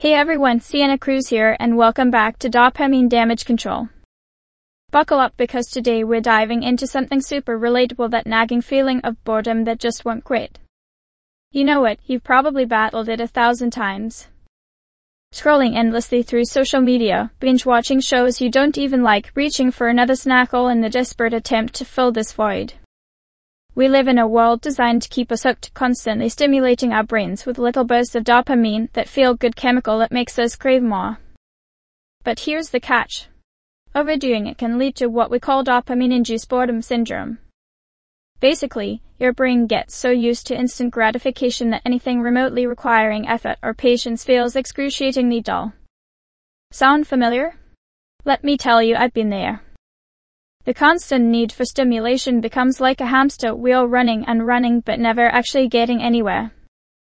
Hey everyone, Sienna Cruz here, and welcome back to Dopamine Damage Control. Buckle up because today we're diving into something super relatable, that nagging feeling of boredom that just won't quit. You know it, you've probably battled it 1,000 times. Scrolling endlessly through social media, binge-watching shows you don't even like, reaching for another snack, all in the desperate attempt to fill this void. We live in a world designed to keep us hooked, constantly stimulating our brains with little bursts of dopamine, that feel-good chemical that makes us crave more. But here's the catch. Overdoing it can lead to what we call dopamine-induced boredom syndrome. Basically, your brain gets so used to instant gratification that anything remotely requiring effort or patience feels excruciatingly dull. Sound familiar? Let me tell you, I've been there. The constant need for stimulation becomes like a hamster wheel, running and running but never actually getting anywhere.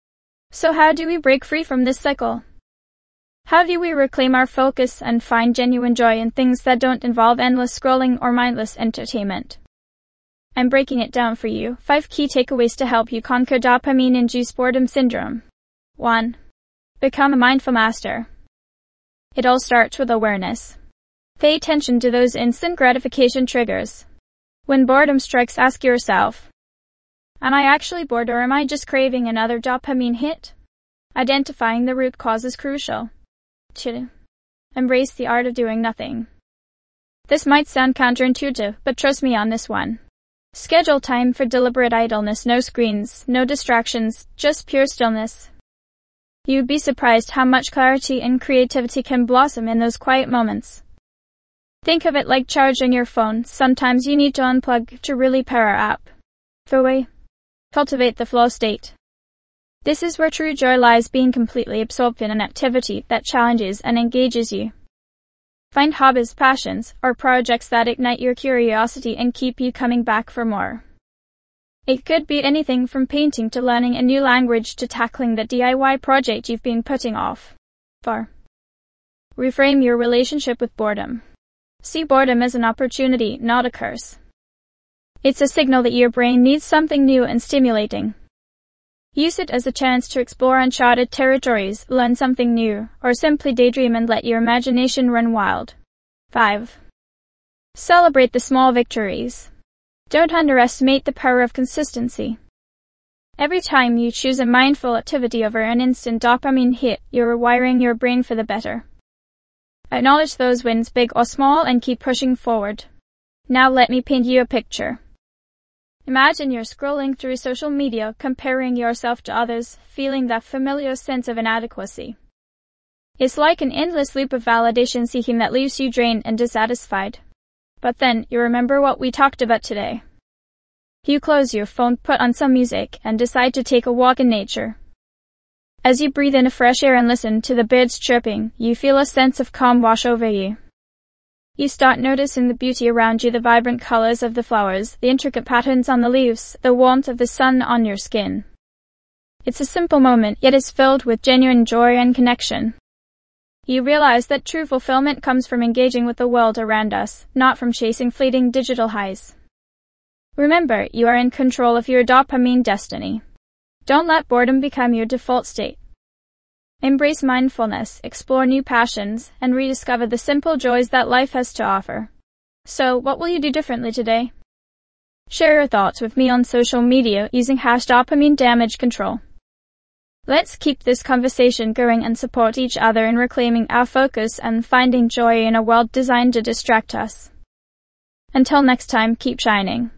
So how do we break free from this cycle? How do we reclaim our focus and find genuine joy in things that don't involve endless scrolling or mindless entertainment? I'm breaking it down for you. 5 key takeaways to help you conquer dopamine-induced boredom syndrome. 1. Become a mindful master. It all starts with awareness. Pay attention to those instant gratification triggers. When boredom strikes, ask yourself, am I actually bored, or am I just craving another dopamine hit? Identifying the root cause is crucial. 2. Embrace the art of doing nothing. This might sound counterintuitive, but trust me on this one. Schedule time for deliberate idleness, no screens, no distractions, just pure stillness. You'd be surprised how much clarity and creativity can blossom in those quiet moments. Think of it like charging your phone. Sometimes you need to unplug to really power up. 3. Cultivate the flow state. This is where true joy lies, being completely absorbed in an activity that challenges and engages you. Find hobbies, passions, or projects that ignite your curiosity and keep you coming back for more. It could be anything from painting to learning a new language to tackling the DIY project you've been putting off. 4. Reframe your relationship with boredom. See boredom as an opportunity, not a curse. It's a signal that your brain needs something new and stimulating. Use it as a chance to explore uncharted territories, learn something new, or simply daydream and let your imagination run wild. 5. Celebrate the small victories. Don't underestimate the power of consistency. Every time you choose a mindful activity over an instant dopamine hit, you're rewiring your brain for the better. Acknowledge those wins, big or small, and keep pushing forward. Now let me paint you a picture. Imagine you're scrolling through social media, comparing yourself to others, feeling that familiar sense of inadequacy. It's like an endless loop of validation seeking that leaves you drained and dissatisfied. But then, you remember what we talked about today. You close your phone, put on some music, and decide to take a walk in nature. As you breathe in the fresh air and listen to the birds chirping, you feel a sense of calm wash over you. You start noticing the beauty around you, the vibrant colors of the flowers, the intricate patterns on the leaves, the warmth of the sun on your skin. It's a simple moment, yet it's filled with genuine joy and connection. You realize that true fulfillment comes from engaging with the world around us, not from chasing fleeting digital highs. Remember, you are in control of your dopamine destiny. Don't let boredom become your default state. Embrace mindfulness, explore new passions, and rediscover the simple joys that life has to offer. So, what will you do differently today? Share your thoughts with me on social media using #DopamineDamageControl. Let's keep this conversation going and support each other in reclaiming our focus and finding joy in a world designed to distract us. Until next time, keep shining.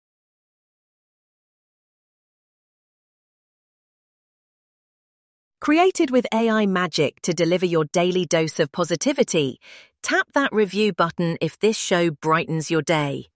Created with AI magic to deliver your daily dose of positivity, tap that review button if this show brightens your day.